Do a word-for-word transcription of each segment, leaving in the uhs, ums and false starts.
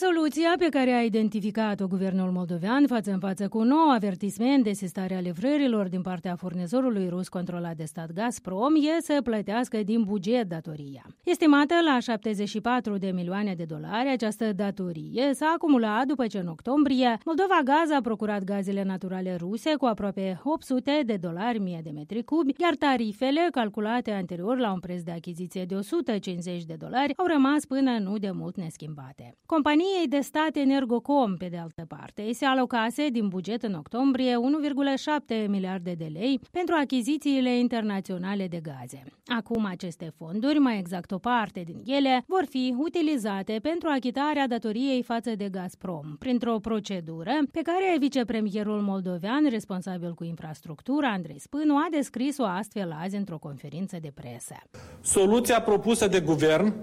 soluția pe care a identificat-o guvernul moldovean față în față cu un nou avertisment de sistare a livrărilor din partea furnizorului rus controlat de stat Gazprom e să plătească din buget datoria. Estimată la șaptezeci și patru de milioane de dolari, această datorie s-a acumulat după ce în octombrie Moldova Gaz a procurat gazele naturale ruse cu aproape opt sute de dolari mie de metri cubi, iar tarifele, calculate anterior la un preț de achiziție de o sută cincizeci de dolari, au rămas până nu de mult neschimbate. Companiei de stat Energocom, pe de altă parte, îi se alocase din buget în octombrie unu virgulă șapte miliarde de lei pentru achizițiile internaționale de gaze. Acum aceste fonduri, mai exact o parte din ele, vor fi utilizate pentru achitarea datoriei față de Gazprom, printr-o procedură pe care vicepremierul moldovean responsabil cu infrastructura, Andrei Spânu, a descris-o astfel azi într-o conferință de presă. Soluția propusă de guvern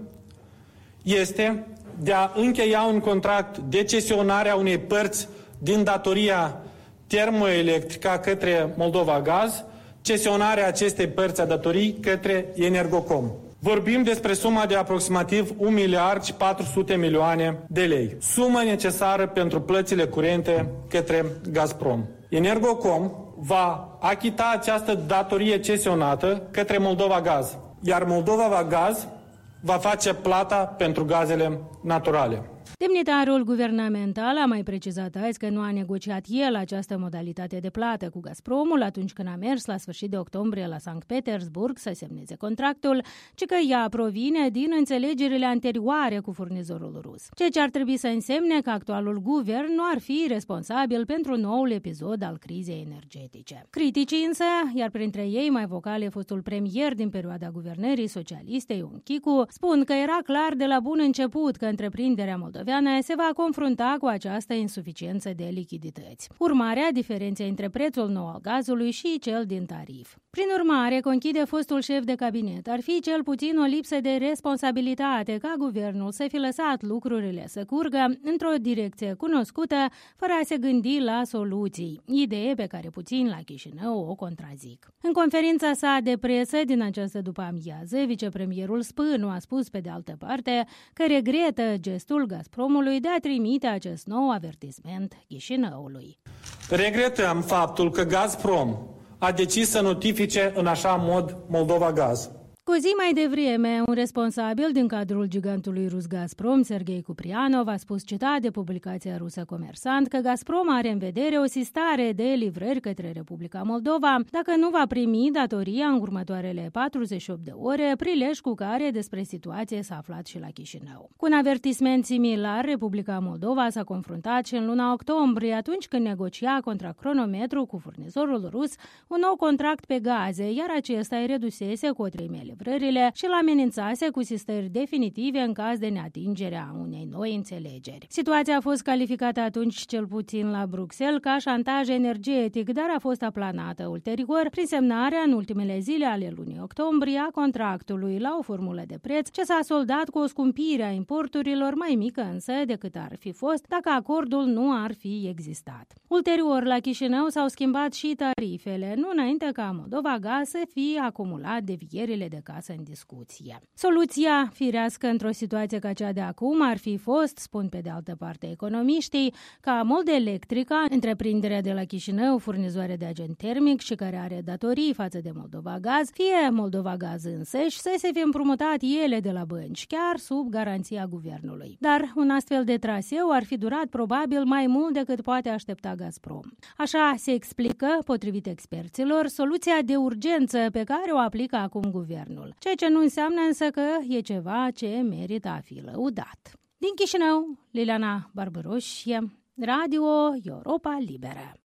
este de a încheia un contract de cesionare a unei părți din datoria termoelectrică către Moldova Gaz, cesionarea acestei părți a datorii către Energocom. Vorbim despre suma de aproximativ un miliard și patru sute milioane de lei, sumă necesară pentru plățile curente către Gazprom. Energocom va achita această datorie cesionată către Moldova Gaz, iar Moldova Gaz va face plata pentru gazele naturale. Demnitarul guvernamental a mai precizat azi că nu a negociat el această modalitate de plată cu Gazpromul atunci când a mers la sfârșit de octombrie la Sankt Petersburg să semneze contractul, ci că ea provine din înțelegerile anterioare cu furnizorul rus. Ceea ce ar trebui să însemne că actualul guvern nu ar fi responsabil pentru noul episod al crizei energetice. Criticii însă, iar printre ei mai vocale fostul premier din perioada guvernării socialiste Ion Chicu, spun că era clar de la bun început că întreprinderea moldoveană se va confrunta cu această insuficiență de lichidități. Urmarea diferenței între prețul nou al gazului și cel din tarif. Prin urmare, conchide fostul șef de cabinet, ar fi cel puțin o lipsă de responsabilitate ca guvernul să fi lăsat lucrurile să curgă într-o direcție cunoscută, fără a se gândi la soluții, idee pe care puțin la Chișinău o contrazic. În conferința sa de presă din această după-amiază, vicepremierul Spânu a spus pe de altă parte că regretă gestul Gazpromului de a trimite acest nou avertisment Chișinăului. Regretăm faptul că Gazprom a decis să notifice în așa mod Moldova Gaz. Cu zi mai devreme, un responsabil din cadrul gigantului rus Gazprom, Serghei Kuprianov, a spus citat de publicația rusă Comersant că Gazprom are în vedere o sistare de livrări către Republica Moldova dacă nu va primi datoria în următoarele patruzeci și opt de ore, prilej cu care despre situație s-a aflat și la Chișinău. Cu un avertisment similar, Republica Moldova s-a confruntat și în luna octombrie, atunci când negocia contra cronometru cu furnizorul rus un nou contract pe gaze, iar acesta îi redusese cu o treime livrările și l-amenințase cu sistări definitive în caz de neatingerea unei noi înțelegeri. Situația a fost calificată atunci cel puțin la Bruxelles ca șantaj energetic, dar a fost aplanată ulterior prin semnarea în ultimele zile ale lunii octombrie a contractului la o formulă de preț ce s-a soldat cu o scumpire a importurilor mai mică însă decât ar fi fost dacă acordul nu ar fi existat. Ulterior, la Chișinău s-au schimbat și tarifele, nu înainte ca Moldova Gaz să fie acumulat devierile de casă în discuție. Soluția firească într-o situație ca cea de acum ar fi fost, spun pe de altă parte economiștii, ca Moldelectrica, întreprinderea de la Chișinău, furnizoare de agent termic și care are datorii față de Moldova Gaz, fie Moldova Gaz însăși, să se fie împrumutat ele de la bănci, chiar sub garanția guvernului. Dar un astfel de traseu ar fi durat probabil mai mult decât poate aștepta Gazprom. Așa se explică, potrivit experților, soluția de urgență pe care o aplică acum guvernul, ceea ce nu înseamnă însă că e ceva ce merită a fi lăudat. Din Chișinău, Liliana Barbaroșie, Radio Europa Liberă.